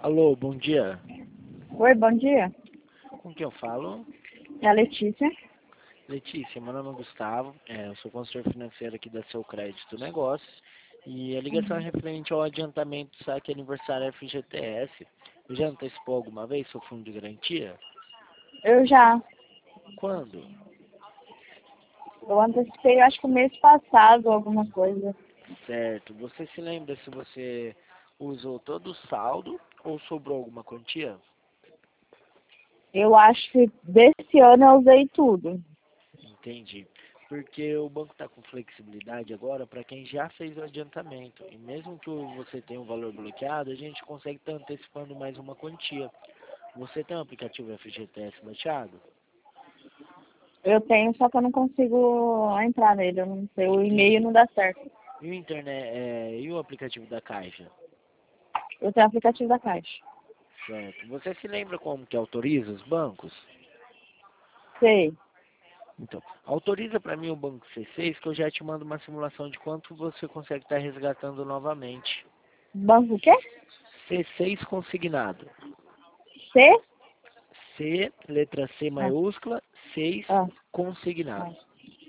Alô, bom dia. Oi, bom dia. Com quem eu falo? É a Letícia. Letícia, meu nome é Gustavo, eu sou consultor financeiro aqui da Seu Crédito Negócios e a ligação é referente ao adiantamento do saque aniversário FGTS. Eu já antecipou alguma vez seu fundo de garantia? Eu já. Quando? Eu antecipei, acho que o mês passado, alguma coisa. Certo. Você se lembra se você usou todo o saldo ou sobrou alguma quantia? Eu acho que desse ano eu usei tudo. Entendi. Porque o banco está com flexibilidade agora para quem já fez o adiantamento. E mesmo que você tenha um valor bloqueado, a gente consegue estar antecipando mais uma quantia. Você tem um aplicativo FGTS baixado? Eu tenho, só que eu não consigo entrar nele. Eu não sei, o e-mail Entendi. não dá certo. E o internet, e o aplicativo da Caixa? Eu tenho o aplicativo da Caixa. Certo. Você se lembra como que autoriza os bancos? Sei. Então, autoriza para mim o banco C6 que eu já te mando uma simulação de quanto você consegue estar resgatando novamente. Banco o quê? C6 consignado. C? C, letra C Ah, maiúscula, 6 ah, consignado. ah.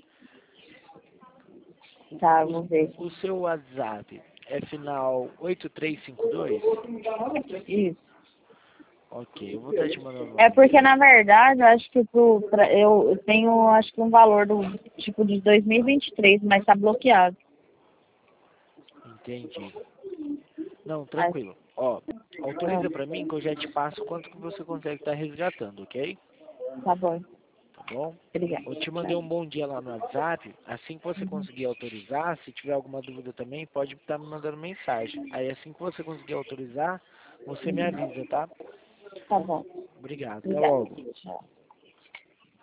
Tá, O, vou ver. o seu WhatsApp é final 8352? Isso. Ok, eu vou estar te mandando É um porque, link. na verdade, eu acho que eu tenho, acho que um valor do tipo de 2023, mas tá bloqueado. Entendi. Não, Ah, tranquilo. Ó, autoriza para mim que eu já te passo quanto que você consegue estar resgatando, ok? tá bom. Tá bom? Obrigada. Eu te mandei Tchau. um bom dia lá no WhatsApp. Assim que você conseguir autorizar, se tiver alguma dúvida também, pode estar me mandando mensagem. Aí assim que você conseguir autorizar, você me avisa, tá? Tá bom. Obrigado. Até Obrigada. logo. Tchau.